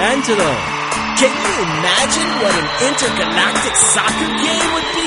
Angelo, can you imagine what an intergalactic soccer game would be?